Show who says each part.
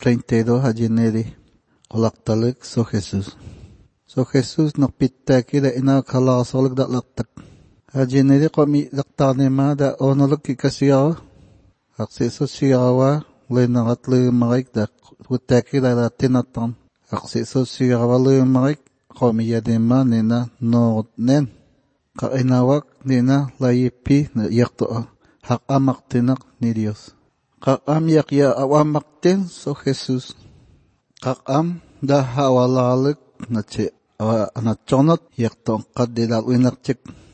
Speaker 1: 32 hajineri qolaqtalik so Jesus. So Jesus nakpittaki da inakalasolik da laktak. Hajineri qami laktanima da onoluk kikasiyaw. Aksiso siyawa lenagat lumarik da kuttaki da tinatan. Aksiso siyawa lumarik qami yadima nina nootnen. Kainawak nina layipi na yaktoa. Hak amaktinak ni Dios. Kakam yakya awamaktin so Jesus. Kakam da hawalalik na che anachonot yaktong kadilal winakchik.